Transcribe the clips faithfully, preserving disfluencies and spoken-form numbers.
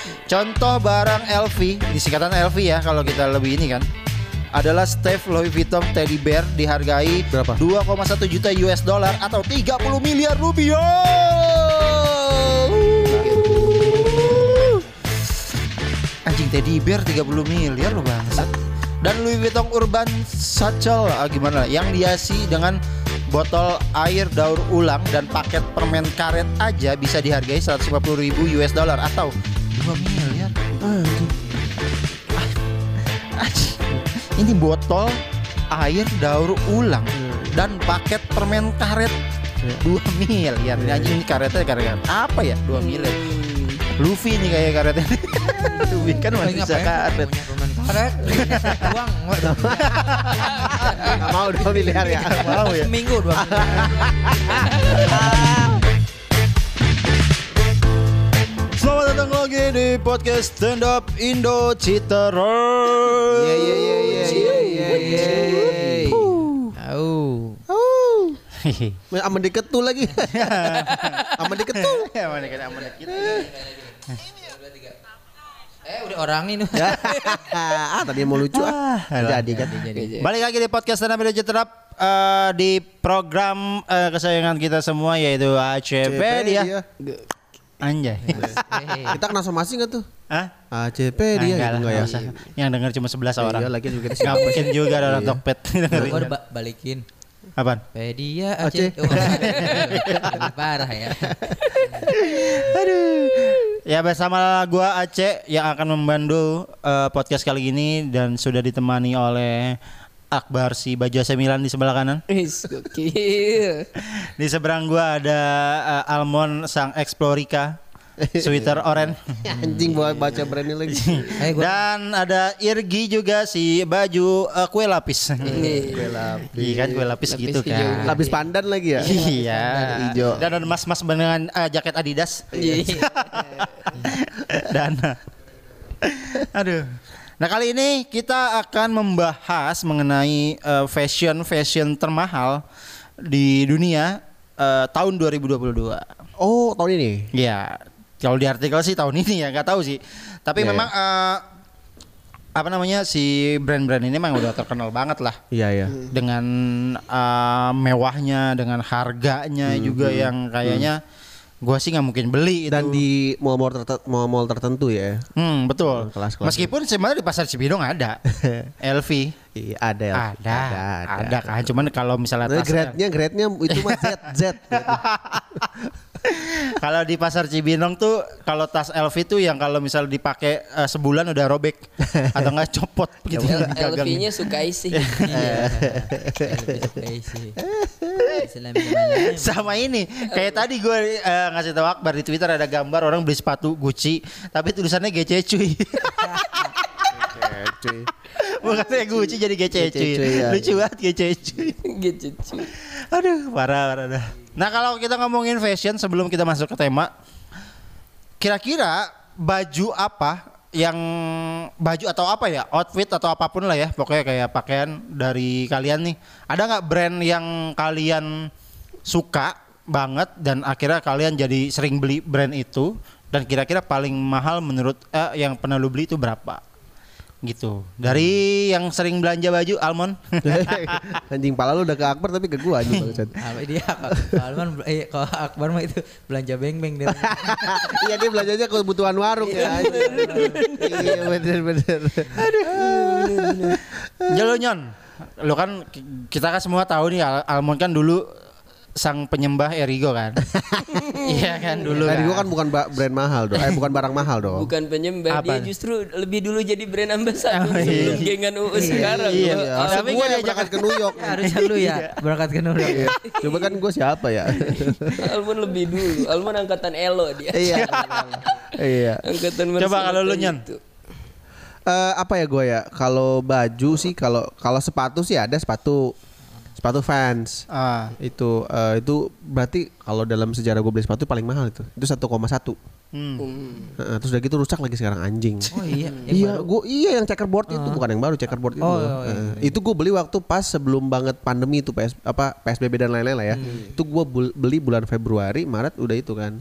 Contoh barang L V, disingkatan L V ya kalau kita lebih ini kan, adalah Steve Louis Vuitton Teddy Bear dihargai berapa? dua koma satu juta U S dollar atau tiga puluh miliar rupiah. Anjing Teddy Bear tiga puluh miliar loh bangsat. Dan Louis Vuitton Urban Satchel ah, gimana yang dihiasi dengan botol air daur ulang dan paket permen karet aja bisa dihargai seratus lima puluh ribu U S dollar atau dua miliar. Anjing. Anjing. Ini botol air daur ulang dan paket permen karet dua miliar. Anjing, ini karetnya karet apa ya? dua miliar. Luffy nih kayak karetnya. Luffy kan masih bisa karet. Karet uang Gak mau dua miliar ya. Mau ya. Seminggu dua miliar. Selamat datang lagi di podcast Stand Up Indo Citeros. Ye ye ye ye ye ye ye. Au. Aman diketu lagi. Aman diketu. Aman diketu, aman diketu. Eh udah orang nih. Ah tadi mau lucu ah. Jadi kan. Balik lagi di podcast Stand Up Indo Citeros uh, di program uh, kesayangan kita semua yaitu A C P dia. Anjay. Kita kena somasi gak tuh? Hah? A C P dia gitu enggak ya? Yang denger cuma sebelas orang. Iya lagi juga Enggak mungkin juga ada orang Tokped dengerin. Gua ba- balikin. Apaan? Pedia A C. Aceh. Oh, lebih parah ya. Aduh. Ya bersama gua Aceh yang akan membantu uh, podcast kali ini dan sudah ditemani oleh Akbar si baju A C Milan di sebelah kanan. Is gokil. Di seberang gua ada uh, Almond sang Explorica, sweater oren. Anjing buat baca brandnya lagi. Dan ada Irgi juga si baju uh, kue lapis. Kue lapis. Iya kan kue lapis, Lapis gitu hijau. kan. Lapis pandan lagi ya? Iya. Hijau. Dan ada mas-mas dengan uh, jaket Adidas. Dan aduh. Nah kali ini kita akan membahas mengenai uh, fashion fashion termahal di dunia uh, tahun dua ribu dua puluh dua. Oh tahun ini? Ya kalau di artikel sih tahun ini ya nggak tahu sih. Tapi ya, memang ya. Uh, apa namanya si brand-brand ini memang udah terkenal banget lah. Iya ya. Dengan uh, mewahnya, dengan harganya hmm, juga hmm, yang kayaknya hmm. Gua sih nggak mungkin beli dan itu. di mall-mall tertentu, mall-mall tertentu ya. Hmm betul. Kelas-kelas meskipun sebenarnya di pasar Cibinong ada L V. Iya ada, ada, ada, ada, ada kan. Cuman kalau misalnya nah, tas grade-nya, grade-nya itu mah Z Z. Kalau di pasar Cibinong tuh kalau tas L V tuh yang kalau misal dipakai uh, sebulan udah robek atau enggak copot gitu. L V-nya sukai sih. Iya. Sukai sih. Sama ini kayak tadi gue uh, ngasih tahu Akbar di Twitter ada gambar orang beli sepatu Gucci tapi tulisannya G C cuy. Cuy. Bukannya Gucci jadi G C cuy. Ya. Lucu banget G C cuy. G C cuy. Aduh parah parah dah. Nah kalau kita ngomongin fashion sebelum kita masuk ke tema, kira-kira baju apa yang baju atau apa ya outfit atau apapun lah ya pokoknya kayak pakaian dari kalian nih, ada nggak brand yang kalian suka banget dan akhirnya kalian jadi sering beli brand itu dan kira-kira paling mahal menurut eh, yang pernah lu beli itu berapa gitu. Dari yang sering belanja baju Almond. Anjing pala lu udah ke Akbar tapi ke gua anjing bangsat. Apa dia Alman eh kalau Akbar mah itu belanja beng-beng dia. Iya dia belanjanya kebutuhan warung ya. Iya bener-bener. Aduh. Jalo Nyon, lu kan kita kan semua tahu nih Al- Almond kan dulu sang penyembah Erigo kan. Iya kan dulu. Erigo kan. kan bukan ba- brand mahal dong. Eh bukan barang mahal dong. Bukan penyembah, Apa? dia justru lebih dulu jadi brand ambassador Oh, iya. sebelum gengan U U sekarang. Iya. Loh. Iya. Harusnya Tapi gua kan yang dia berangkat ke New York. Harusnya lu ya berangkat ke New York. Coba kan gua siapa ya? Almond lebih dulu. Almond angkatan Elo dia. Iya. Iya. Angkatan Coba kalau lu Mercedes Nyon. itu. Eh apa ya gue ya? Kalau baju sih kalau kalau sepatu sih ada sepatu sepatu Vans. Ah. Itu eh, itu berarti kalau dalam sejarah gue beli sepatu paling mahal itu. Itu satu koma satu. Hmm. Heeh, terus udah gitu rusak lagi sekarang anjing. Oh iya. Iya, gue iya yang checkerboard itu bukan yang baru checkerboard itu. Oh, iya, iya, Heeh. Itu gue beli waktu pas sebelum banget pandemi itu P S apa P S B B dan lain-lain lah ya. Itu gue beli bulan Februari, Maret udah itu kan.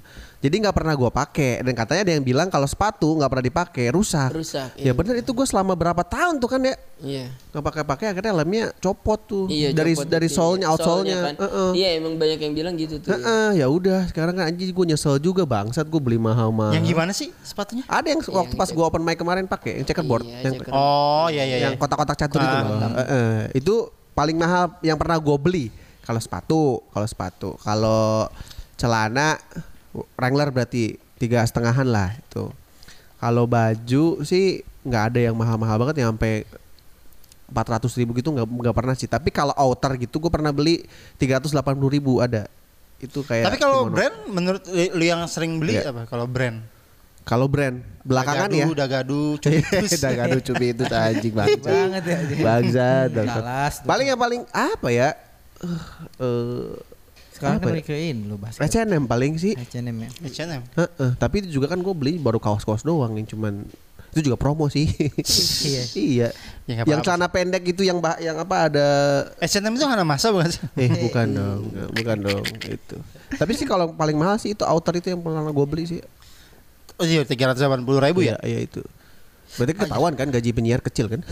Jadi nggak pernah gue pakai dan katanya ada yang bilang kalau sepatu nggak pernah dipakai rusak. Rusak. Ya iya. bener itu gue selama berapa tahun tuh kan ya Iya. nggak pakai-pakai akhirnya lemnya copot tuh Iya, dari copot dari itu. solnya out Solnya solnya. kan. Heeh. Iya emang banyak yang bilang gitu tuh. Heeh, ya udah sekarang kan anjing gue nyesel juga bangsat gue beli mahal-mahal. Yang gimana sih sepatunya? Ada yang waktu pas gue open mic kemarin pakai yang checkerboard Iya, yang checkerboard. Oh iya iya. yang kotak-kotak catur itu. Ah, loh. Heeh, itu paling mahal yang pernah gue beli. Kalau sepatu, kalau sepatu, kalau celana Wrangler berarti tiga setengahan lah itu. Kalau baju sih nggak ada yang mahal-mahal banget yang sampai empat ratus ribu gitu nggak nggak pernah sih. Tapi kalau outer gitu gue pernah beli tiga ratus delapan puluh ribu ada. Itu kayak. Tapi kalau kimono. brand menurut lu yang sering beli Iya. apa? Kalau brand? Kalau brand belakangan ya. Dagadu, Dagadu, Cubit. Dagadu cumi itu anjing bangsat. Banget ya. Bangsat. bangsat. Galas. Paling yang paling apa ya? Eh Sekarang apa kan ya? lagi ke ini lo basket. H and M paling sih. H and M ya. H and M. Heeh, tapi itu juga kan gue beli baru kaos-kaos doang yang cuman itu juga promo sih. Iya. Iya. Ya, nggak Yang apa-apa celana pendek itu yang bah- yang apa ada H and M itu hana masa bukan sih? eh bukan dong, nggak, bukan dong itu. Tapi sih kalau paling mahal sih itu outer itu yang pernah gue beli sih. Oh iya tiga ratus delapan puluh ribu ya? Iya, iya itu. Berarti ketahuan kan gaji penyiar kecil kan?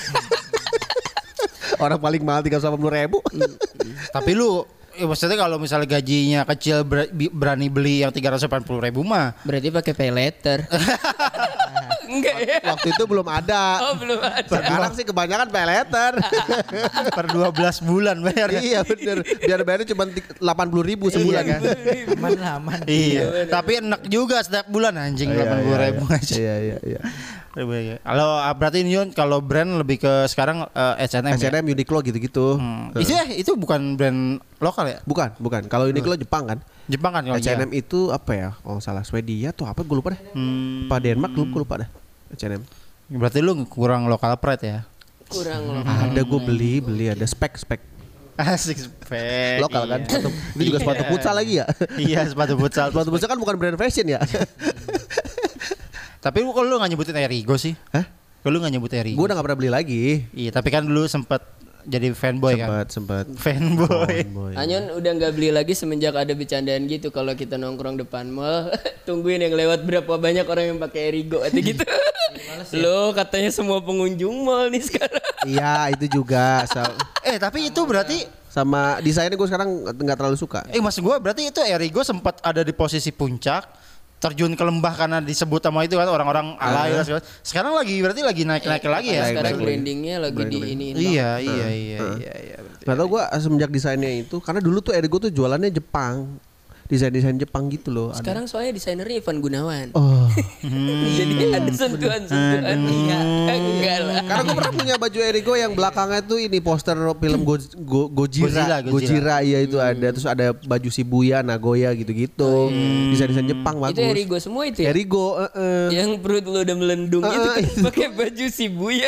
Orang paling mahal tiga ratus delapan puluh ribu. Tapi lu ya maksudnya kalau misalnya gajinya kecil ber- bi- berani beli yang tiga ratus delapan puluh ribu mah Berarti pakai pay letter. Enggak ya? Waktu itu belum ada. Oh belum ada. Sekarang sih kebanyakan pay letter. per dua belas bulan bayarnya. Iya bener. Biar bayarnya cuma delapan puluh ribu sebulan kan. Aman lah aman. Iya. Tapi enak juga setiap bulan anjing Iya, delapan puluh iya, ribu iya. aja. Iya iya iya. Kalau ah, berarti Yon kalau brand lebih ke sekarang eh, H and M. H and M, Uniqlo gitu-gitu. Hmm. Itu ya itu bukan brand lokal ya? Bukan, bukan. Kalau Uniqlo Jepang kan. Jepang kan kalau H and M itu apa ya? Oh salah Swedia tuh apa gue lupa deh. Hmm. Apa Denmark lupa, gue lupa dah. H and M. Berarti lu kurang lokal pride ya? Kurang loh. Ada gue beli, beli ada spek spek Asik spek. lokal kan. Iya. Sepatu, itu juga sepatu futsal lagi ya. Iya sepatu futsal. Sepatu futsal kan bukan brand fashion ya. Tapi lu kalau lu nggak nyebutin Erigo sih? Hah? Kalau lu nggak nyebut Erigo? Gue udah gak pernah beli lagi. Iya tapi kan dulu sempet jadi fanboy kan? Sempet sempet. Fanboy. Fanboy. Anyon udah nggak beli lagi semenjak ada bercandaan gitu kalau kita nongkrong depan mall tungguin yang lewat berapa banyak orang yang pakai Erigo atau gitu. Lo katanya semua pengunjung mall nih sekarang. Iya itu juga. Sa- Eh tapi itu berarti sama desainnya gue sekarang nggak terlalu suka. Eh maksud gue berarti itu Erigo sempat ada di posisi puncak terjun ke lembah karena disebut sama itu kan orang-orang alay dan segala. Sekarang lagi berarti lagi naik-naik lagi ya. Naik-naik Sekarang lagi. brandingnya lagi di ini. Iya iya iya iya iya. berarti. Gak tau gue semenjak desainnya itu karena dulu tuh Erigo tuh jualannya Jepang, desain-desain Jepang gitu loh. ada. Sekarang soalnya desainernya Ivan Gunawan. Oh. Jadi ada sentuhan-sentuhan. Iya. Enggak lah. Karena gue pernah punya baju Erigo yang belakangnya tuh ini poster film Go, Go, Gojira, Godzilla, Gojira, Godzilla. iya itu ada. Terus ada baju Shibuya, Nagoya gitu-gitu. Desain-desain Jepang bagus. Itu Erigo semua itu ya? Erigo, eh, eh. Yang perut lo udah melendung Eh, itu kan itu. pakai baju Shibuya.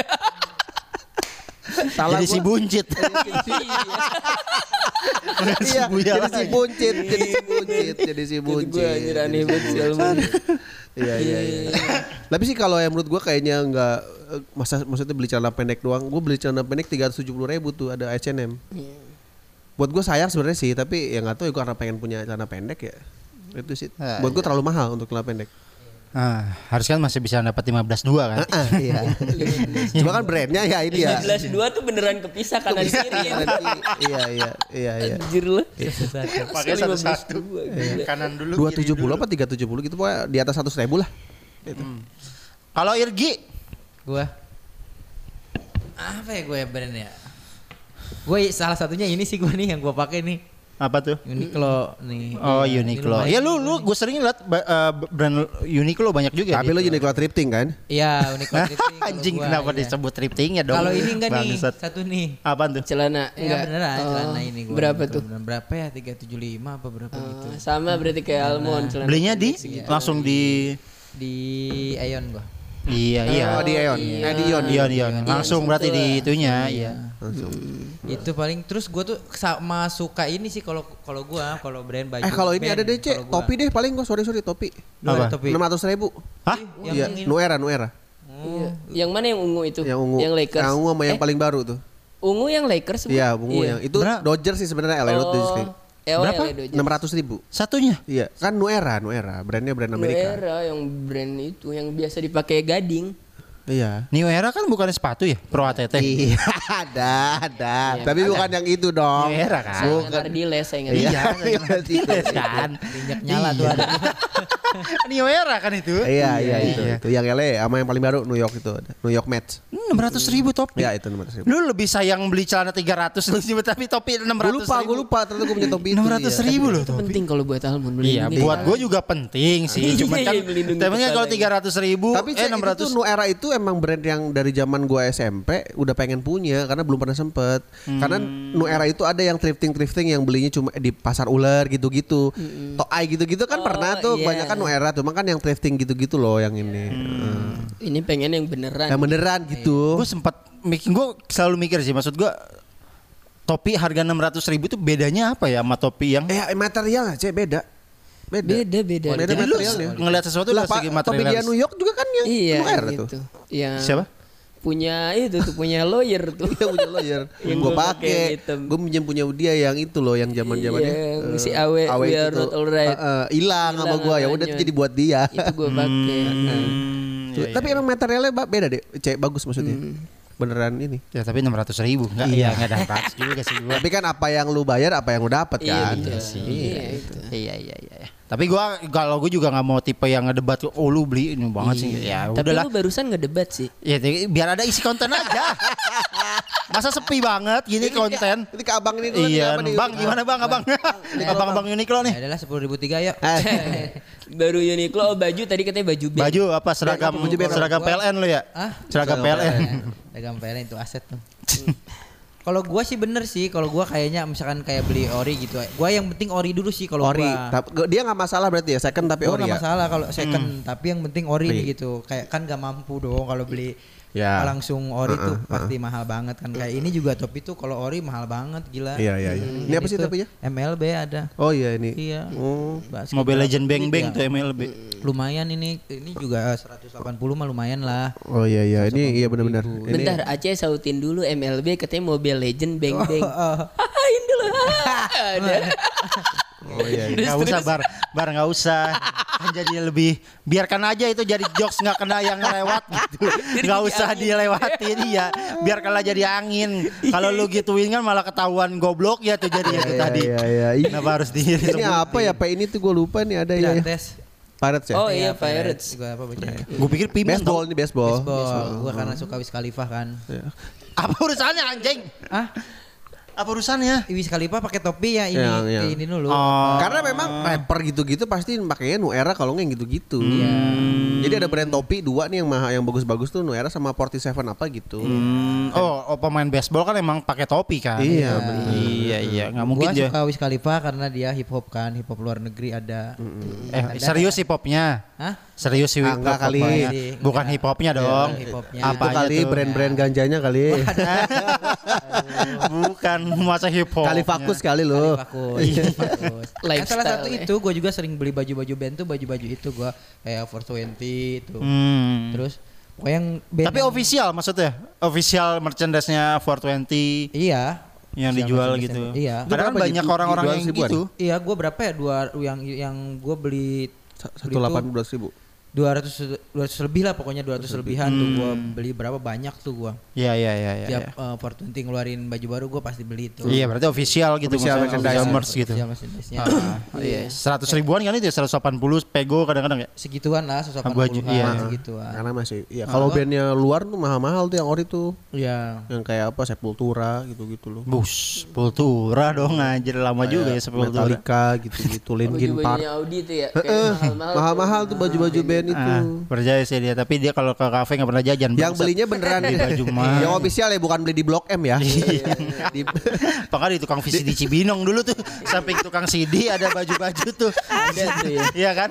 Salah Jadi si gua. buncit. Iya, Shibuya jadi si lagi. buncit, jadi si buncit, jadi si Jadi buncit. gue anjir aneh banget sih Alman. Iya iya iya. Tapi sih kalau yang menurut gua kayaknya nggak eh, masa maksudnya beli celana pendek doang. Gua beli celana pendek tiga ratus tujuh puluh ribu tuh ada H and M. Buat gua sayang sebenarnya sih, tapi ya nggak tahu ya gua karena pengen punya celana pendek ya. Itu sih. Ah, Buat gua terlalu mahal untuk celana pendek. Ah, harus kan masih bisa dapat lima belas dua kan? Ah, iya. Cuma kan brandnya ya ini ya. lima belas dua tuh beneran kepisah kanan kiri. Iya iya iya iya. Anjir lah. Pakai satu-satu. Kanan dulu. Dua kiri tujuh dulu. puluh apa tiga tujuh puluh gitu pokoknya di atas seratus ribu lah. Kalau Irgi Gua apa ya gue ya brand ya? Gue salah satunya ini sih gue nih yang gue pakai nih. apa tuh? Uniqlo nih. Oh Iya, Uniqlo. ini Ya lumayan. lu lu gue sering liat ba- eh, brand Uniqlo banyak juga. Tapi lo di- Uniqlo thrifting kan? Iya, Uniqlo thrifting. kalau Anjing gua, kenapa iya. disebut thriftingnya dong? Kalau ini enggak nih, Bangsat. satu nih. Apaan tuh? Celana Enggak enggak. beneran Oh, celana ini gua. Berapa Uniqlo tuh? beneran. Berapa ya? tiga ratus tujuh puluh lima apa berapa gitu. Oh, sama berarti kayak Almond celana. Belinya di segitu. langsung di Di Aeon gua. iya iya. Oh di Aeon. Eh di Ion. Ion Ion. Langsung berarti di itunya iya. Langsung. Itu paling terus gua tuh sama suka ini sih kalau kalau gua kalau brand baju. Eh kalau ini band, ada D C, kalau gua. topi deh paling gua sorry sorry topi. Lu ada Apa? topi. Enam ratus ribu. Hah? Yang Iya, ini. Nuera Nuera. Iya. Yang mana yang ungu itu? Yang ungu. Yang Lakers. Yang ungu sama yang Eh, paling baru tuh. ungu yang Lakers. Bu? Iya, ungu yang itu Bener. Dodgers sih sebenarnya L A Oh. Dodgers. E O L Berapa? ya, Dojens. enam ratus ribu. Satunya. Iya, kan Nuera, Nuera, brandnya brand Amerika. Nuera yang brand itu yang biasa dipakai Gading. Iya. New Era kan bukan sepatu ya, Pro A T T. Iya, ada, ada. Iya, Tapi ada. bukan yang itu dong. New Era kan. Saya ntar di les saya ingat. Iya, Yes, kan. Minyak nyala tuh ada. New Era kan itu. Iya, iya itu. Iya. Itu yang L A sama yang paling baru New York itu ada. New York Mets. enam ratus ribu topi. Iya, itu enam ratus ribu. Lu lebih sayang beli celana tiga ratus lu sih, tapi topi enam Gue ratus lupa, ribu. gue lupa. Ternyata gue punya topi itu. enam ratus ribu loh Itu topi. penting kalau buat Almond beli Iya, ini. buat gue juga penting sih. Cuman kan, Iya, melindungi tapi kan kepala kalau ini. tiga ratus ribu, Tapi eh cek enam itu ratus. tuh New Era itu emang brand yang dari zaman gue S M P udah pengen punya karena belum pernah sempet. Karena New Era itu ada yang thrifting-thrifting yang belinya cuma di pasar ular gitu-gitu. Toai gitu-gitu kan Oh, pernah tuh iya. banyak kan New Era, cuma kan yang thrifting gitu-gitu loh yang ini. Hmm. Ini pengen yang beneran. Yang beneran gitu. Gue sempat mikir, gue selalu mikir sih, maksud gue topi harga enam ratus ribu itu bedanya apa ya sama topi yang Eh materialnya cek beda. Beda. Beda beda. Beda jadi lu materialnya. ngelihat sesuatu Lah, dari Pak, segi topi material. dia New York juga kan yang Iya New Era gitu. tuh. Yang Siapa? punya itu tuh punya lawyer tuh. Dia punya lawyer. Yang Gue gua pakai pakai. yang hitam. Gue minjem punya dia yang itu loh, yang zaman zamannya. Yang si Awe, We Are Not Alright. Hilang sama Hilang gue ya udah namanya. jadi buat dia. Itu gue pakai. Hmm, Tuh, iya, tapi iya. emang materialnya ba- beda deh, cek bagus maksudnya. Beneran ini. Ya tapi enam ratus ribu enggak iya enggak dapat juga sih gua. Tapi kan apa yang lu bayar, apa yang lu dapat Iya kan. betul. sih. Iya itu. Iya iya iya. iya. Tapi gua kalau gua juga nggak mau tipe yang ngedebat oh lu beli ini banget sih. Ya Tapi udahlah. lu barusan ngedebat sih. Ya jadi biar ada isi konten aja. Masa sepi banget gini konten. Ini ke abang ini dulu nih, Iya, apa nih? Bang gimana Bang abang? Abang-abang Uniqlo nih. Ya adalah sepuluh ribu tiga yuk. Eh, Baru Uniqlo oh, baju tadi katanya baju band. Baju apa seragam Baju band. seragam P L N lu ya? Ah? Seragam P L N. Dagang P L N itu aset tuh. Kalau gua sih bener sih, kalau gua kayaknya misalkan kayak beli ori gitu. Gua yang penting ori dulu sih kalau ori. gua. Tap- dia nggak masalah berarti ya, second tapi Gua ori nggak ya. masalah kalau second, tapi yang penting ori Ori. nih gitu. Kayak kan gak mampu dong kalau beli Ya. langsung ori tuh pasti mahal banget kan. Kayak ini juga topi tuh kalau ori mahal banget gila. Iya iya iya. Hmm, Ini apa sih itu topinya? M L B ada. Oh iya ini. Iya. Oh. Basket Mobile berapa Legend Bang menit Bang ya? tuh M L B. Lumayan ini, ini juga seratus delapan puluh mah lumayan lah. Oh iya iya, ini iya benar-benar. Ini Bentar Aceh sautin dulu M L B katanya Mobile Legend Bang Bang. Oh, Hahain dulu. Ada. Oh iya. iya. Gak usah bar, bar gak usah. Kan jadi lebih biarkan aja itu jadi jokes nggak kena yang lewat gitu. Nggak usah dilewatin ya. Biarkanlah jadi angin. Kalau lu gituin kan malah ketahuan goblok ya tuh jadi itu Iya, tadi. iya iya. Ih, Kenapa harus di Ini apa ya? Pak ini tuh gue lupa nih ada ya. Pirates. Pirates ya. Oh iya Pirates. Juga apa bacanya? Gue pikir pimen Baseball dong. nih baseball. Baseball. Gua karena suka Wiz Khalifa kan. Iya. Apa urusannya anjing? Ah, Apa urusannya? Wiz Khalifa pakai topi ya ini, Yang- yang- kayak ini dulu. Oh. Karena memang rapper gitu-gitu pasti pakainya New Era kalau nggak yang gitu-gitu. Iya. Jadi ada brand topi dua nih yang mahal yang bagus-bagus tuh New Era sama empat puluh tujuh apa gitu. Hmm, oh, oh, pemain baseball kan emang pakai topi kan? Iya, benar. Iya, iya, nggak mungkin Gua dia. suka Wiz Khalifa karena dia hip hop kan, hip hop luar negeri ada. Eh, serius hip hopnya? Hah? Serius sih Ah, enggak kali. hopnya. Sih, Bukan enggak. hip hopnya dong. hip hopnya. Itu Apanya kali tuh? brand-brand ganjanya kali. Bukan masa hip hop. Kali fokus kali lo. Bagus, bagus. Kan salah Lifestyle satu ya. itu gue juga sering beli baju-baju band tuh baju-baju itu gue kayak four twenty itu. Hmm. Terus pokoknya yang band Tapi yang- official maksudnya? Official merchandise-nya four twenty Iya. yang Official dijual merchandise gitu. yang- Iya. Kadang kan Berapa banyak gitu? orang-orang Dijual yang seribuan? gitu. Iya, gue berapa ya dua yang yang gue beli Satu delapan belas ribu. dua ratus dua ratus lebih lah pokoknya dua ratus lebihan tuh gue beli berapa banyak tuh gue. Iya, iya, iya, iya. Tiap eh, four twenty ngeluarin baju baru gue pasti beli itu. Iya, berarti official gitu, Official maksudnya, merchandise. official merch gitu. Official merchandise-nya. Ah, iya, seratus ribuan kan itu ya, seratus delapan puluh pego kadang-kadang ya. Segituan lah, seratus delapan Baju, puluhan iya. segituan. Karena masih iya kalau bandnya luar tuh mahal-mahal tuh yang ori tuh. Iya. Yang kayak apa Sepultura gitu-gitu loh. Bus, Sepultura dong anjir lama juga ya Sepultura. Metallica gitu-gitu, Linkin Park. Baju-bajunya Audi tuh ya. Kayak mahal-mahal. Mahal-mahal tuh baju-baju band itu. Ah, percaya sih dia, tapi dia kalau ke kafe nggak pernah jajan. Yang bangsat. belinya beneran Beli baju mah. Yang official ya, bukan beli di Blok M ya. Di- Apakah di tukang V C D Cibinong dulu tuh, samping tukang C D ada baju-baju tuh. Ada tuh ya. Iya kan?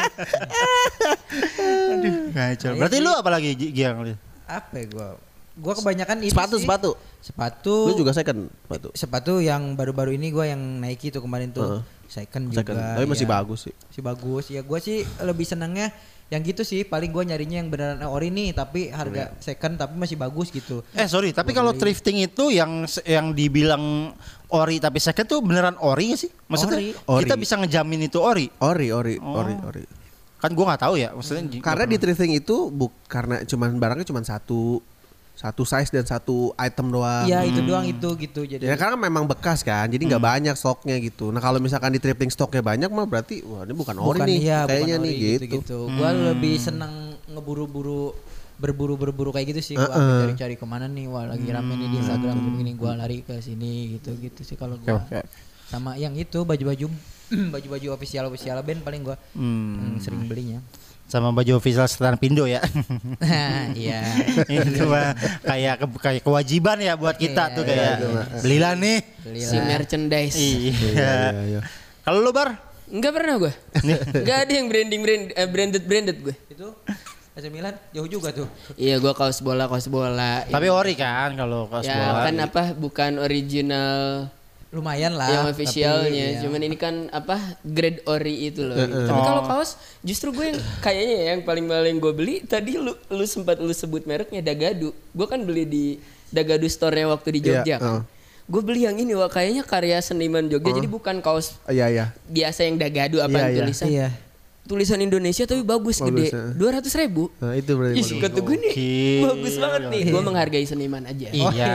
Aduh, ngacau. Berarti lu apa lagi Gi- Giang? Apa ya gue? Gue kebanyakan itu sepatu sih. sepatu. Sepatu. Lu juga second sepatu. Sepatu yang baru-baru ini gue yang Nike tuh kemarin tuh. Heeh. Second, Second. juga. Tapi masih iya. bagus sih. Masih bagus. Ya gue sih lebih senangnya Yang gitu sih paling gue nyarinya yang beneran ori nih tapi harga second tapi masih bagus gitu. Eh sorry, tapi kalau thrifting itu yang yang dibilang ori tapi second tuh beneran ori gak sih? Maksudnya Ori. kita Ori. bisa ngejamin itu ori? Ori, ori, Oh. ori, ori. Kan gua nggak tahu ya, maksudnya. j- Karena nggak di thrifting itu buk karena cuman barangnya cuman satu satu size dan satu item doang. Iya itu doang itu gitu jadi. Ya karena memang bekas kan, jadi nggak banyak stoknya gitu. Nah kalau misalkan di thrifting stoknya banyak mah berarti wah ini bukan ori nih, iya, kayaknya bukan nih ori gitu. gitu. Gua lebih seneng ngeburu-buru berburu-berburu kayak gitu sih. Gua Uh-uh. ambil cari-cari kemana nih, wah lagi rame nih di Instagram gini-gini, gua lari ke sini gitu gitu sih kalau gua. Oke, oke. Sama yang itu baju-baju baju-baju official official band paling gua Hmm. yang sering belinya. Sama baju official setan Pindo ya. Iya. Itu mah kayak ke- kayak kewajiban ya buat kita Iya, tuh iya, kayak iya. belilah nih. Belilah. Si merchandise. Iya. iya, iya. Kalau lu Bar? Enggak pernah gue. Enggak ada yang branding brand eh, branded branded gue. Itu A C Milan jauh juga tuh. Iya gue kaos bola kaos bola. Tapi ori kan kalau kaos ya bola. kan apa bukan original Lumayan lah. yang tapi officialnya, iya. cuman ini kan apa grade ori itu loh. gitu. Tapi kalau kaos justru gue yang kayaknya ya yang paling paling gue beli tadi lu lu sempat lu sebut mereknya Dagadu. Gue kan beli di Dagadu store-nya waktu di Jogja. Iya, kan. uh. Gue beli yang ini wah kayaknya karya seniman Jogja jadi bukan kaos Iya, iya. biasa yang Dagadu apa Iya, iya. tulisan. Iya. Tulisan Indonesia tapi bagus, Bagus, gede. ya. dua ratus ribu. Nah, itu berarti. Ih, kata gue nih Gokil. bagus banget nih. Gue menghargai seniman aja. Iya.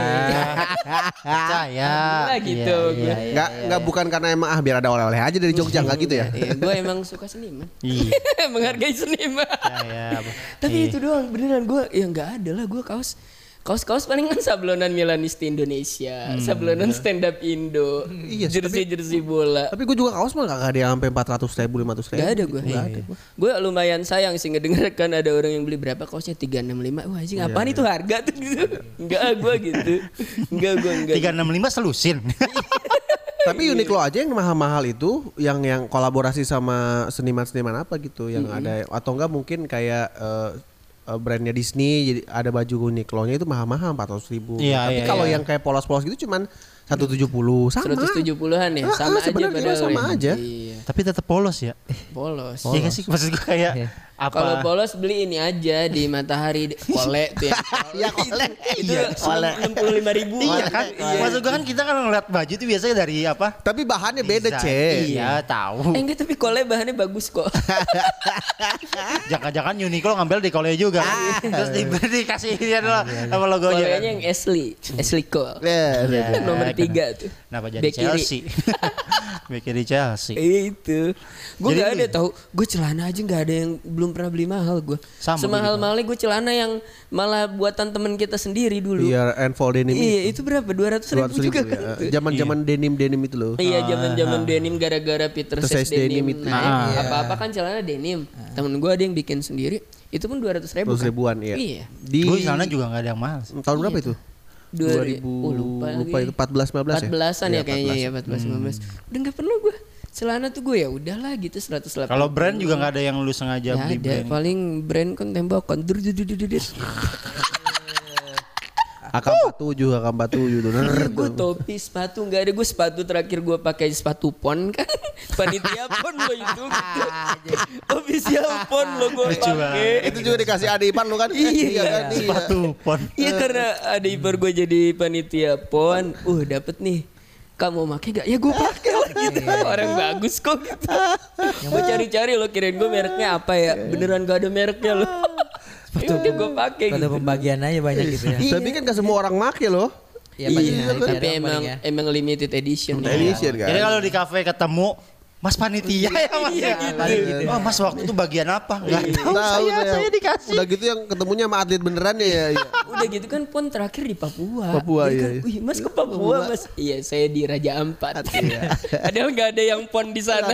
Percaya. Lah gitu. Iya, iya. Enggak enggak bukan karena emang ah biar ada oleh-oleh aja dari Jogja enggak gitu ya. Iya, gue emang suka seniman. Iya. Menghargai seniman. Iya, iya. Tapi Iya. itu doang beneran gue ya nggak ada lah gue kaos kaos-kaus paling kan sablonan Milanisti Indonesia, sablonan stand up Indo, Iya, jersey jersey bola. Tapi gue juga kaos malah gak ada yang sampai empat ratus ribu, lima ratus ribu. Gak ada gue. Gue lumayan sayang sih ngedengarkan ada orang yang beli berapa kaosnya tiga ratus enam puluh lima. Wah anjing apaan itu harga tuh gitu. Enggak gue gitu. Enggak gue enggak. tiga enam lima selusin. Tapi Uniqlo aja yang mahal-mahal itu yang yang kolaborasi sama seniman-seniman apa gitu yang ada atau enggak mungkin kayak eh, eh, brandnya Disney jadi ada baju Uniqlo-nya itu mahal-mahal empat ratus ribu. Iya, Tapi iya, kalau iya. yang kayak polos-polos gitu cuman seratus tujuh puluh sama. seratus tujuh puluhan ya, Ah, sama ah, aja sebenarnya padahal. sama ya. aja. Iya. Tapi tetap polos ya. Polos. Iya gak sih? Maksud gue kayak Iya. apa? Kalau polos beli ini aja di Matahari Kole tuh ya. Iya, Kole. Itu Iya, Kole. enam puluh lima ribu. Iya kan? Maksud gue kan kita kan ngeliat baju itu biasanya dari apa? Tapi bahannya beda, Desain. Cek. Iya, tahu. Eh enggak tapi Kole bahannya bagus kok. Jangan-jangan Uniqlo ngambil di Kole juga. Ah. Terus di, dikasih ini adalah apa logonya. Kolenya kan? yang Ashley, Ashley Cole. Iya, iya. Iya, Nomor kenapa- tiga tuh. Kenapa jadi Bek kiri. Chelsea? Bek kiri Chelsea. Iya itu. Gue Jadi gak ada lu- tahu. Gue celana aja gak ada yang belum pernah beli mahal gue. Sama, Semahal gua mahalnya gue celana yang malah buatan temen kita sendiri dulu. Iya, enfold denim Iya itu. itu berapa? dua ratus ribu dua ratus ribu juga ya. kan. tuh. Zaman-zaman denim-denim itu loh. Iya zaman-zaman denim gara-gara Peter Peter Says Says denim denim. itu. Nah, Ah. apa-apa kan celana denim. Temen gue ada yang bikin sendiri. Itu pun dua ratus ribu. Dua ratus ribuan iya. Iya. Di Gue di sana juga gak ada yang mahal. sih. tahun berapa itu? Dua dua ribu oh, lupa, lupa lagi. itu empat belas lima belas empat ya? belasan ya Iya, kayaknya empat belas. ya empat belas lima belas. Udah nggak perlu gue. Celana tuh gue ya udahlah gitu seratus delapan puluh. Kalau brand juga gak ada yang lu sengaja Nggak beli ada, brand. paling brand kan tembakan. Dur, dur, dur, dur, dur. A K empat puluh tujuh, A K empat puluh tujuh tuh. Iya, gue topi sepatu nggak ada. Gue sepatu terakhir gue pakai sepatu pon kan. Panitia pon lo itu gitu. Official pon lo gue Lucu pakai. Itu juga dikasih adik ipar lu kan? Iya, kan? Iya. Sepatu pon. Iya karena ada ipar gue jadi panitia pon. Uh dapet nih. Kamu mau pakai gak? Ya gue pakai lah gitu. Orang bagus kok gitu. Gue cari-cari lo kirain gue mereknya apa ya? Beneran gak ada mereknya lo. Sepatu gue pakai Pada gitu. pembagian aja banyak gitu ya. Tapi kan gak semua orang make loh. Iya, banyak. Iya, Itu tapi ada emang paling ya. emang limited edition. Limited edition kan. Jadi kalau di kafe ketemu Mas panitia ya Mas Iya, ya. gitu. Paling gitu. Oh Mas waktu itu bagian apa? Enggak tahu Tahu saya, saya dikasih. Udah gitu yang ketemunya sama atlet beneran ya. ya, ya. Udah gitu kan pon terakhir di Papua. Papua, Jadi kan, iya, iya. Wih mas ke Papua mas. Iya saya di Raja Ampat. Padahal nggak ada yang pon di sana.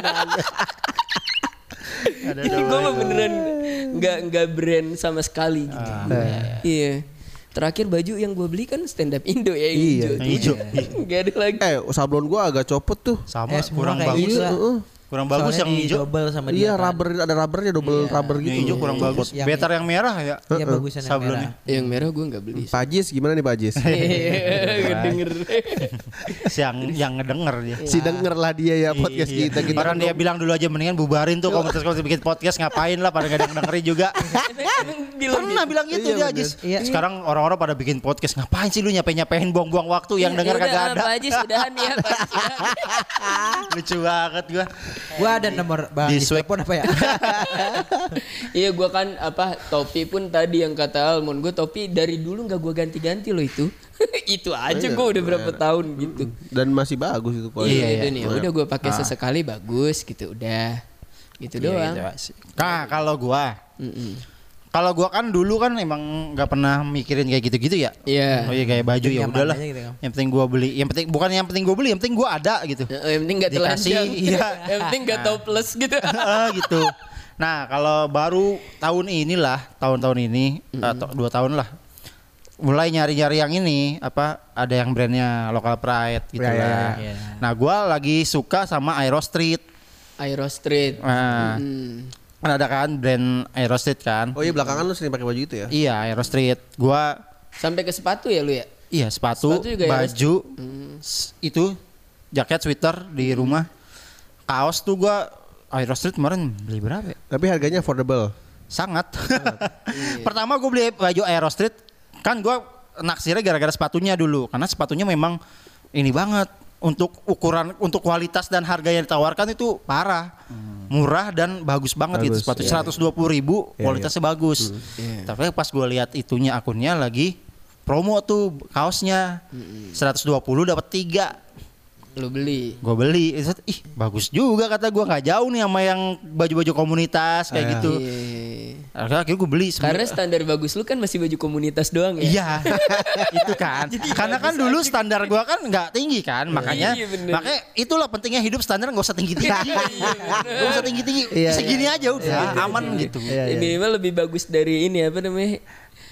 Jadi gue mah beneran nggak nggak brand sama sekali gitu. Iya. Terakhir baju yang gue beli kan stand up Indo ya yang Iya, hijau. hijau. Nggak ada lagi. Eh, sablon gua agak copot tuh. Sama Eh, semua kurang kayak bagus. gitu lah. Heeh. Kurang bagus Soalnya yang di hijau. double sama dia. Iya kan. rubber ada rubbernya double Iya. rubber Yang gitu. hijau kurang bagus. Yang- Better yang merah ya. Iya bagusan yang Sablonnya. merah. Yang merah gue nggak beli. Pak Jis gimana nih Pak Jis? Denger. yang yang ngedenger dia. Si denger lah dia ya podcast Iya. kita. Kita Orang dia bilang dulu aja mendingan bubarin tuh komunitas-komunitas bikin podcast ngapain lah pada gak ada yang dengerin juga. Bilang Pernah bilang gitu Iya, dia bener. Ajis. Iya. Sekarang orang-orang pada bikin podcast ngapain sih lu nyapain-nyapain buang-buang waktu yang denger kagak ada. Apa aja sudahan ya. Pak Haji. Lucu banget gua. Gua ada nomor Bang Di Di swag. telepon apa ya? Iya gua kan apa topi pun tadi yang kata Almond gue topi dari dulu nggak gua ganti-ganti loh itu. Itu aja Iya, gua udah berapa tahun gitu. dan masih bagus itu kualitas. Iya, Iya, itu iya. nih. Udah gua pakai sesekali bagus gitu udah. Gitu doang. Nah, kalau gua Mm-mm. kalau gua kan dulu kan emang nggak pernah mikirin kayak gitu-gitu ya. Iya. Oh iya kayak baju ya Nyaman udahlah. aja gitu kan. Yang penting gua beli, yang penting bukan yang penting gua beli, yang penting gua ada gitu. Ya, yang penting gak Dikasih, telanjang. iya. Yang penting gak topless gitu. Ah, gitu. Nah, kalau baru tahun inilah, tahun-tahun ini atau dua tahun lah. Mulai nyari-nyari yang ini apa ada yang brandnya Local Pride gitu Ya, ya, lah. ya. Nah, gua lagi suka sama Aero Street. Aero Street. Nah, Hmm. kan ada kan brand Aero Street kan? Oh iya belakangan lu sering pakai baju itu ya? Iya, Aero Street. Gua Sampai ke sepatu ya lu ya? iya sepatu, Sepatu juga Aero baju, s- itu jaket, sweater di rumah. Kaos tuh gua Aero Street kemarin beli berapa ya? Tapi harganya affordable. Sangat. Pertama gue beli baju Aero Street, kan gue naksirnya gara-gara sepatunya dulu, karena sepatunya memang ini banget untuk ukuran, untuk kualitas dan harga yang ditawarkan itu parah, murah dan bagus banget gitu Bagus, sepatu iya. seratus dua puluh ribu Iya, kualitasnya bagus. Iya. Tapi pas gue lihat itunya akunnya lagi promo tuh kaosnya seratus dua puluh dapat tiga. Lu beli. Gue beli, ih bagus juga kata gue, nggak jauh nih sama yang baju-baju komunitas kayak Ah. gitu. Iya. Akhirnya akhirnya gue beli. Karena standar bagus lu kan masih baju komunitas doang ya. Iya, itu kan. Karena kan dulu standar gua kan nggak tinggi kan, makanya, Iya, bener. makanya itulah pentingnya hidup standar nggak usah tinggi tinggi, nggak usah tinggi tinggi, Iya, segini aja udah aman gitu. Iya, iya. Minimal lebih bagus dari ini apa namanya?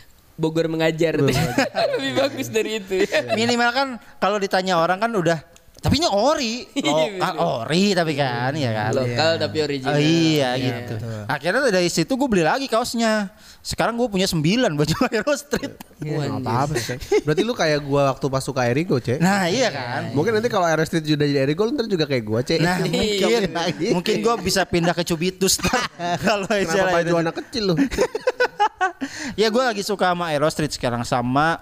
Bogor mengajar. Lebih bagus dari itu ya. Minimal kan kalau ditanya orang kan udah, tapi ini ori, Iya, lokal ori tapi kan, ya kan. Lokal tapi original. Oh, iya gitu. Akhirnya dari situ gue beli lagi kaosnya. Sekarang gue punya sembilan baju Aero Street. Nggak apa-apa sih. Berarti lu kayak gua waktu pas suka Erigo, Cek. Nah iya kan. Mungkin nanti kalau Aero Street udah jadi Erigo, ntar juga kayak gua, Cek. Nah mungkin lagi. mungkin gue bisa pindah ke Cubitus ntar. Kalau Kenapa istilah baju itu. anak kecil lu? Ya gue lagi suka sama Aero Street sekarang, sama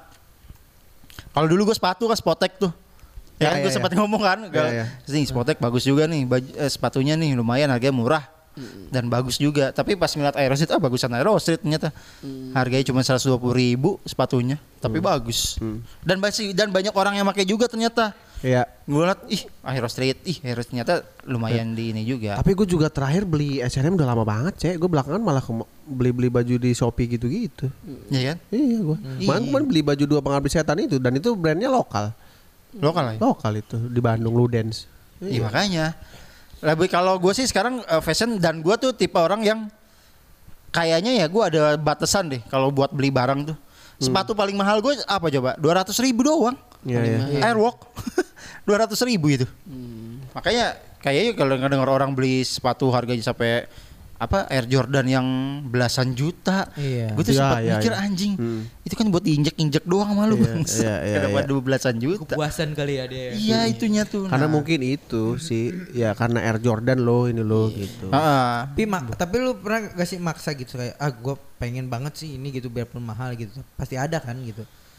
kalau dulu gue sepatu kan Spotek tuh. Ya, Ya, kan ya, gue ya. sempat ngomong kan, Ya, ya. nih Spotek bagus juga nih baju, eh, sepatunya nih lumayan harganya murah dan bagus juga. Tapi pas ngeliat Aero Street, ah bagusan Aero Street ternyata. Harganya cuma seratus dua puluh ribu sepatunya, tapi bagus. Dan masih dan banyak orang yang pakai juga ternyata. Iya. Gue liat, ih Aero Street, ih Aero Street ternyata lumayan di ini juga. Tapi gue juga terakhir beli S R M udah lama banget, Cek. Gue belakangan malah ke- beli-beli baju di Shopee gitu-gitu. Ya kan? Iya gue. Kemarin Iya. kemarin beli baju dua pengabdi setan itu, dan itu brandnya lokal. Lokal ya? Lokal itu di Bandung, Ludens. Iya makanya. Lebih kalau gue sih sekarang uh, fashion, dan gue tuh tipe orang yang kayaknya ya gue ada batasan deh kalau buat beli barang tuh. Sepatu paling mahal gue apa coba? dua ratus ribu doang. Iya, iya. Airwalk dua ratus ribu itu. Makanya kayaknya kalau dengar orang beli sepatu harganya sampai apa Air Jordan yang belasan juta. Iya. Gue tuh Iya, sempat iya, mikir iya. anjing. Hmm. Itu kan buat diinjek-injek doang sama lu, Iya, Bang. iya, iya, Kenapa iya. dua belasan juta? Kepuasan kali ya dia. Iya itunya tuh. Karena nah. mungkin itu sih, ya karena Air Jordan lo ini lo gitu. Ah, Tapi, mak- tapi lu pernah gak sih maksa gitu kayak ah gue pengen banget sih ini gitu biarpun mahal gitu. Pasti ada kan gitu.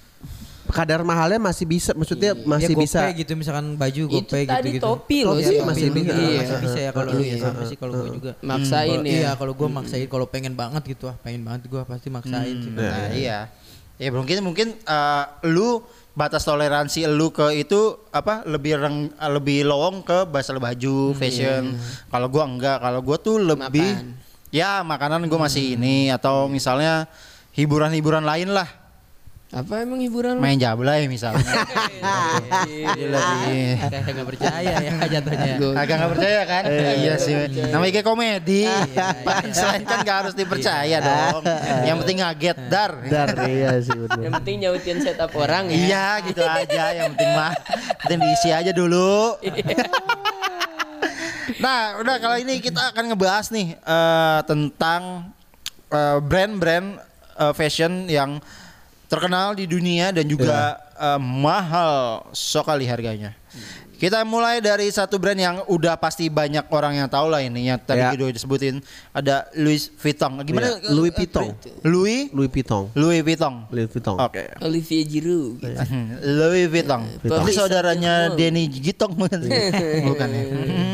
Kadar mahalnya masih bisa, maksudnya masih ya, bisa. GoPay gitu misalkan baju Itu GoPay tadi gitu-gitu. topi loh Topi sih. masih lu bisa. gitu, Iya. masih bisa ya kalau lu ya Iya. sama sih kalau gue juga. Maksain Kalau- ya. Iya kalau gue maksain kalau pengen banget gitu ah pengen banget gue pasti maksain sih. Nah, iya. Ya mungkin mungkin eh, lu batas toleransi lu ke itu apa lebih reng, eh, lebih lowong ke masalah baju, fashion. Kalau gua enggak, kalau gua tuh lebih Makan. ya makanan gua masih ini, atau misalnya hiburan-hiburan lain lah. Apa emang hiburan lu? Main jablay misalnya. Iya. Jadi lebih Kayak nggak percaya ya jatuhnya. Gua- agak nggak percaya kan? iya sih. Namanya kayak komedi. Iya, Punchline kan nggak harus dipercaya dong. Yang penting ngaget dar. Dar iya sih betul. Yang penting nyautin setup orang ya. Iya gitu aja, yang penting mah penting diisi aja dulu. Nah, udah kalau ini kita akan ngebahas nih eh, tentang eh, brand-brand eh, fashion yang terkenal di dunia dan juga eh, mahal sekali harganya. Kita mulai dari satu brand yang udah pasti banyak orang yang tahu lah ini yang tadi Ya. Kido disebutin, ada Louis Vuitton. Gimana? Iya, Louis Vuitton. Louis Louis Vuitton. Louis Vuitton. Louis Vuitton. Oke. Olivier Giroud gitu. Louis Vuitton. Vuitton. Ini saudaranya Vuitton. Denny Gitong bukan? Bukan ya.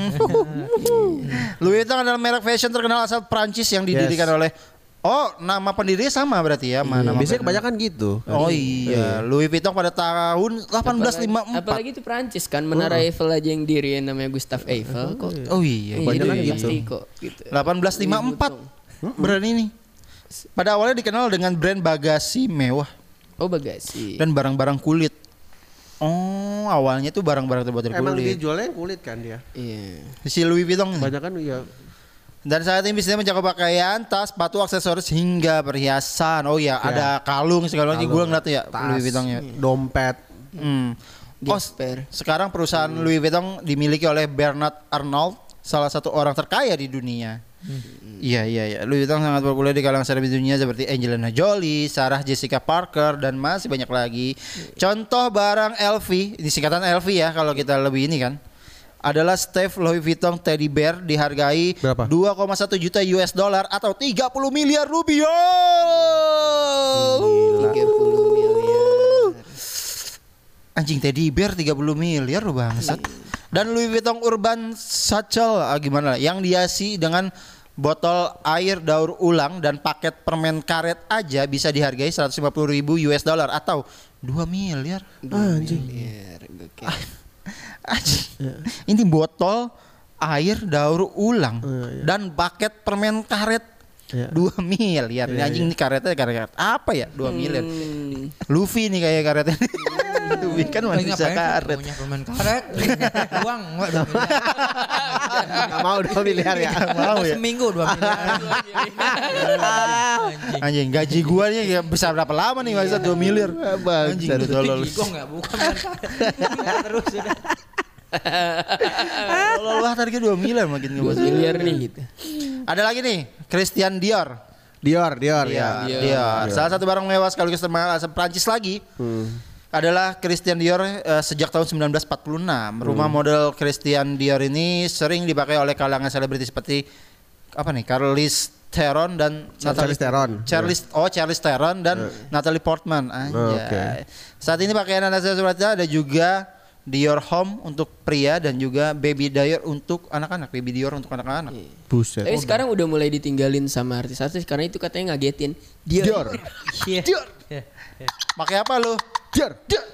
Louis Vuitton adalah merek fashion terkenal asal Prancis yang didirikan Yes. oleh Oh, nama pendirinya sama berarti ya, sama nama Biasanya brand. kebanyakan gitu. Oh iya, Louis Vuitton pada tahun delapan belas lima puluh empat. Apalagi itu Prancis kan, Menara Eiffel aja yang diriin namanya Gustave Eiffel kok. Oh iya, Iya, kebanyakan itu gitu. pasti kok gitu. delapan belas lima puluh empat brand ini. Pada awalnya dikenal dengan brand bagasi mewah Oh bagasi. dan barang-barang kulit. Oh, awalnya tuh barang-barang terbuat dari Emang kulit. dia jualnya yang kulit kan dia. Iya. Si Louis Vuitton. Kebanyakan ya. Dan saat ini bisnisnya mencakup pakaian, tas, sepatu, aksesoris hingga perhiasan. Oh iya, Ya. ada kalung segala macam. Kalung, Gue ngeliat tuh ya tas, Louis Vuitton-nya. dompet. Hmm. Oh, Gasper. sekarang perusahaan Louis Vuitton dimiliki oleh Bernard Arnault, salah satu orang terkaya di dunia. Iya iya iya. Louis Vuitton sangat populer di kalangan selebriti dunia seperti Angelina Jolie, Sarah Jessica Parker dan masih banyak lagi. Contoh barang L V, ini singkatan L V ya kalau kita lebih ini kan. Adalah Steve Louis Vuitton Teddy Bear dihargai Berapa? dua koma satu juta U S dollar atau tiga puluh miliar rupiah. tiga puluh miliar. Anjing Teddy Bear tiga puluh miliar loh bangsat. Dan Louis Vuitton Urban Satchel ah, gimana yang dihiasi dengan botol air daur ulang dan paket permen karet aja bisa dihargai seratus lima puluh ribu U S dollar atau dua miliar. Anjing. Miliar. Gokil. Anjing. Ini botol air daur ulang iya. dan paket permen karet Iya. dua miliar. Ini Iya, anjing ini karetnya karet apa ya? dua miliar. Hmm. Luffy nih kayak karetnya. Luffy kan Lagi manusia ngapain? karet. Punya permen karet. Uang enggak dua miliar. Gak mau dua miliar ya. Mau ya? Seminggu dua miliar. Anjing. Anjing gaji gua nih ya bisa berapa lama nih masa dua miliar. Anjing Bangsat. lu tolol. Gigo enggak bukan permen karet. Terus sudah. Tolol banget harga dua miliar makin ngebahas. Miliar nih gitu. Ada lagi nih Christian Dior. Dior, Dior Iya, ya. Dior. Salah satu barang mewah sekaligus terkenal asal Prancis lagi. Adalah Christian Dior eh, sejak tahun sembilan belas empat puluh enam. Rumah model Christian Dior ini sering dipakai oleh kalangan selebriti seperti apa nih? Charlize Theron dan Natalie Charlize Theron. Charlize oh Charlize Theron dan Natalie Portman. Anjay. Oke. Saat ini pakaian anak sesuatu ada juga Dior Home untuk pria dan juga Baby Dior untuk anak-anak. Baby Dior untuk anak-anak. Buset. Tapi sekarang udah mulai ditinggalin sama artis-artis karena itu katanya ngagetin. Dior. Dior. Iya. Dior. Pakai apa lu? Dior. Dior.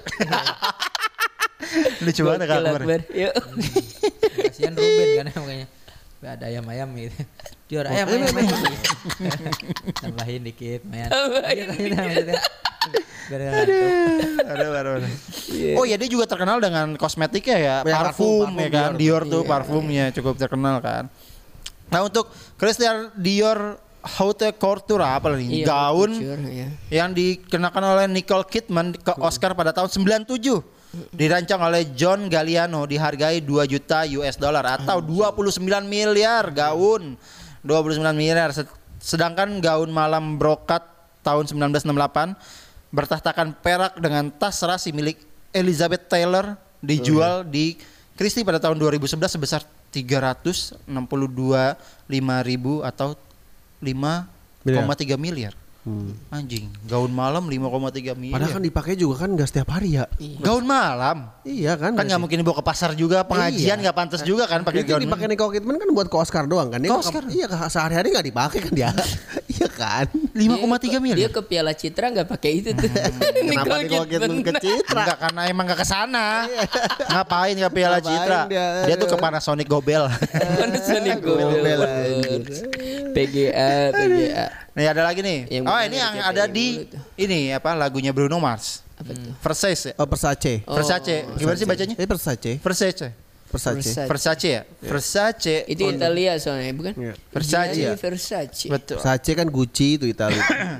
Lucu banget Gokil, kabar. Akbar. Yuk. Kasihan Ruben kan makanya. Ada ayam-ayam gitu. Dior ayam ayam ayam. Tambahin dikit, mayan. Tambahin. Biar nggak ngantuk. Ada, ada, ada. Oh ya dia juga terkenal dengan kosmetiknya ya, Ya, parfum, parfum, ya kan, Dior. Dior tuh Iya. parfumnya cukup terkenal kan. Nah untuk Christian Dior Haute Couture apa nih? Iya, Gaun couture, iya. yang dikenakan oleh Nicole Kidman ke Oscar pada tahun sembilan puluh tujuh. Dirancang oleh John Galliano dihargai dua juta U S dollar atau dua puluh sembilan miliar gaun. dua puluh sembilan miliar. Sedangkan gaun malam brokat tahun sembilan belas enam puluh delapan bertahtakan perak dengan tas serasi milik Elizabeth Taylor dijual di Christie pada tahun dua ribu sebelas sebesar tiga ratus enam puluh dua koma lima ribu atau lima koma tiga miliar. Hmm. Anjing, gaun malam lima koma tiga miliar. Padahal kan dipakai juga kan gak setiap hari ya. Gaun malam. Iya kan. Kan nggak mungkin dibawa ke pasar juga, pengajian Iya. nggak pantas juga kan pakai Itu gaun. dipakai Nicole Kidman kan buat ke Oscar doang kan. Dia Ke nggak- Oscar? Iya sehari-hari gak dipakai kan dia. Iya kan. lima koma tiga Dia miliar. ke Piala Citra nggak pakai itu tuh. Kenapa Nicole Kidman ke Citra? Enggak karena emang nggak ke sana. Ngapain ke Piala Ngapain Citra? dia? Dia tuh ke Panasonic Gobel. Panasonic Gobel, Gobel. anjir. P G A, P G A. Nih ada lagi nih. Yang Oh bener ini yang kayak ada kayak di dulu tuh. ini apa lagunya Bruno Mars. Apa tuh? Versace ya? Oh Versace. Oh, Versace. Gimana sih bacanya? Eh Versace. Versace. Versace. Versace. Versace ya? Versace. Itu Italia soalnya bukan? Iya. Versace Gianni ya? Versace. Betul. Versace kan Gucci itu Italia.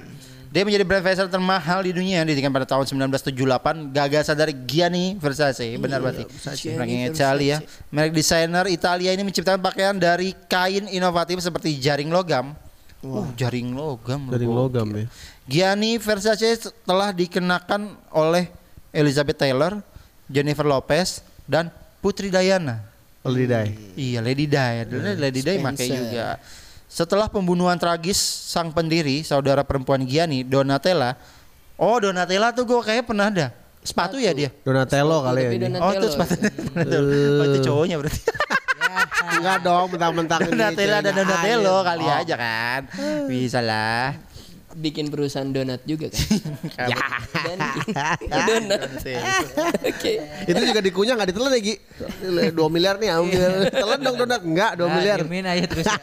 Dia menjadi brand fashion termahal di dunia didirikan pada tahun sembilan belas tujuh puluh delapan. Gagasan dari Gianni Versace. Benar berarti. Gianni Merek Italia. Merek desainer Italia ini menciptakan pakaian dari kain inovatif seperti jaring logam. Uh, jaring logam. Dari logam ya. Gianni Versace telah dikenakan oleh Elizabeth Taylor, Jennifer Lopez, dan Putri Diana. Lady Di. Iya, Lady Di. Dulu Lady Di pakai Spencer. juga. Setelah pembunuhan tragis sang pendiri, saudara perempuan Gianni, Donatella. Oh, Donatella tuh gue kayaknya pernah ada. Sepatu, ya dia? Donatello kali ya. Tapi ini. Donatello. Oh, itu sepatu. oh, itu cowoknya berarti. Enggak dong, mentang-mentang ini Donatella dan ceweknya Donatello Ain. kali Oh. aja kan. Bisa lah. Bikin perusahaan donat juga kan. Ya. Dan donat. Oke. Itu juga dikunyah nggak ditelan ya Gi? dua miliar nih ambil. Telan dong donat. Enggak dua Nah, miliar. diemin aja terus. Ya.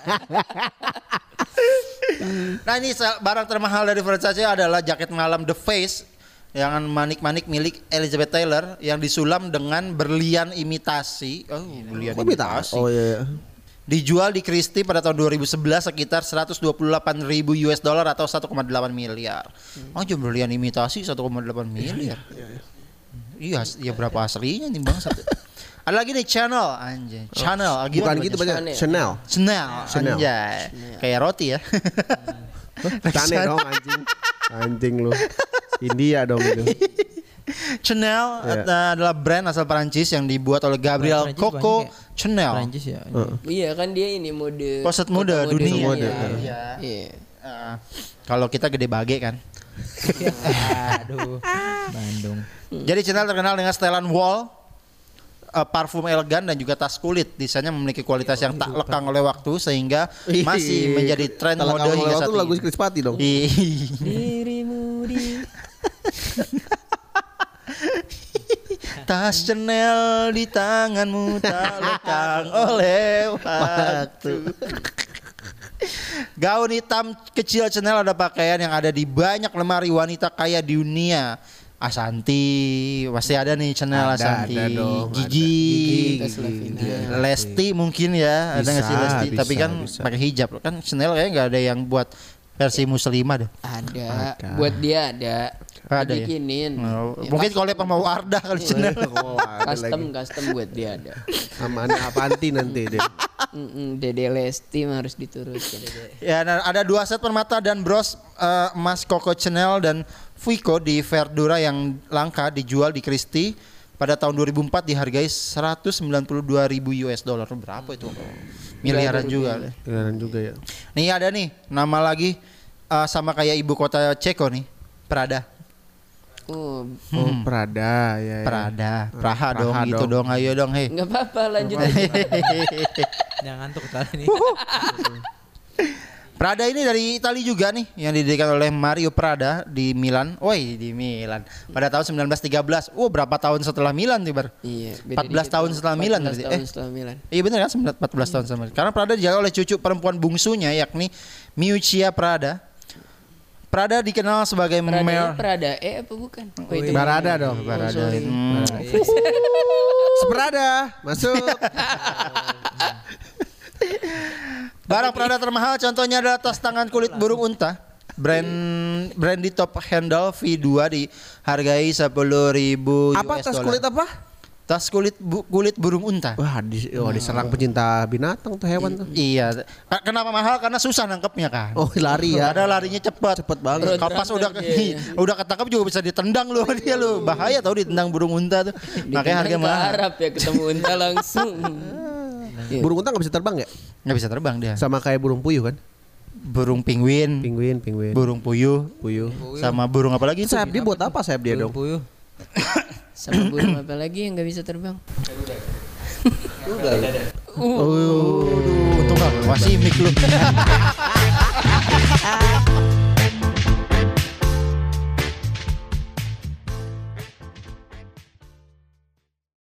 Nah ini sa- barang termahal dari Versace adalah jaket malam The Face yang manik-manik milik Elizabeth Taylor yang disulam dengan berlian imitasi. Oh, berlian Kok bisa? imitasi. Oh iya. Dijual di Christie pada tahun dua ribu sebelas sekitar seratus dua puluh delapan ribu U S dollar atau satu koma delapan miliar. Oh, cuma berlian imitasi satu koma delapan miliar. Iya, ya berapa aslinya nih Bang? Satu. Ada lagi nih Chanel anjay. Chanel, ah, Bukan gimana gitu bacanya? banyak. Chanel. Chanel, Chanel. anjay. Kayak roti ya. Tane dong anjing. Anjing lu. India dong itu. Chanel Iya. uh, adalah brand asal Perancis yang dibuat oleh Gabriel Perancis Coco banyak ya. Chanel. Prancis ya. Iya kan dia ini mode Poset mode kota dunia. Mode. Iya. Iya. Uh, kalau kita gede bage kan. Aduh. Bandung. Jadi Chanel terkenal dengan setelan wall, uh, parfum elegan dan juga tas kulit. Desainnya memiliki kualitas yang tak lekang oleh waktu sehingga masih menjadi tren Kalau mode kamu hingga lewat saat tuh lagu ini. Chris Patti dong. Ih. Dirimu di Tas Chanel di tanganmu tak lekang oleh waktu. Gaun hitam kecil Chanel ada pakaian yang ada di banyak lemari wanita kaya di dunia. Ashanti, pasti ada nih Chanel Ada, Ashanti. ada dong, ada. Gigi, Gigi, Gigi. Lesti mungkin ya, ada nggak sih Bisa, Lesti? bisa, Tapi kan bisa. pakai hijab kan Chanel kayaknya nggak ada yang buat versi muslimah deh. ada. Ada. Buat dia ada. Ada ya? Dibikinin. Oh, Ya, mungkin kalau dia mau Arda kali Chanel. Oh, ada custom lagi. custom buat dia ada. Sama Ana Avanti nanti deh. Mm-mm, Dede Lesti mah harus diturut ke Dede. Ya, nah, ada dua set permata dan bros eh, emas Coco Chanel dan Fuico di Verdura yang langka dijual di Christie pada tahun dua ribu empat dihargai seratus sembilan puluh dua ribu U S dollar. Berapa itu? Miliaran juga. Keren juga ya. Nih ada nih nama lagi eh, sama kayak ibu kota Ceko nih, Prada. Oh, Oh, Prada ya. ya. Prada, Praha, Praha dong, gitu dong. dong, ayo dong, hei. nggak apa-apa lanjut aja. Jangan ngantuk kali ini. Prada ini dari Italia juga nih yang didirikan oleh Mario Prada di Milan. Woi, di Milan. Pada tahun sembilan belas tiga belas. Oh, berapa tahun setelah Milan nih, Bar? Iya, empat belas tahun setelah Milan empat belas berarti. tahun Eh. setelah Milan. Iya benar kan, empat belas tahun sama. Karena Prada dijaga oleh cucu perempuan bungsunya yakni Miuccia Prada. Prada dikenal sebagai Prada, Mer- Prada, eh apa bukan? Oh, itu Barada dong. Oh, Prada. sorry. Hmm. Seprada masuk. Barang Prada termahal contohnya adalah tas tangan kulit burung unta. Brand brand di top handle V dua dihargai sepuluh ribu U S Apa tas dollar. kulit apa? Tas kulit bu- kulit burung unta. Wah, di, oh, diserang pecinta binatang tuh hewan tuh. Iya. Ka- Kenapa mahal? Karena susah nangkepnya kan. Oh, lari ya. Ada larinya cepat. Cepet banget. Kalau pas udah dia, udah ketangkap juga bisa ditendang lu dia lu. Bahaya tau ditendang burung unta tuh. Makanya harga Ditendang ke mahal. Arab ya ketemu unta langsung. Iya. Burung unta nggak bisa terbang ya? Nggak bisa terbang dia. Sama kayak burung puyuh kan? Burung penguin, Pinguin, pinguin. burung puyuh, Puyuh. sama burung apa lagi itu? Sayap dia buat apa sayap dia dong? Puyuh. Sama burung apa lagi yang nggak bisa terbang? Oh, untung gak masih mic lu.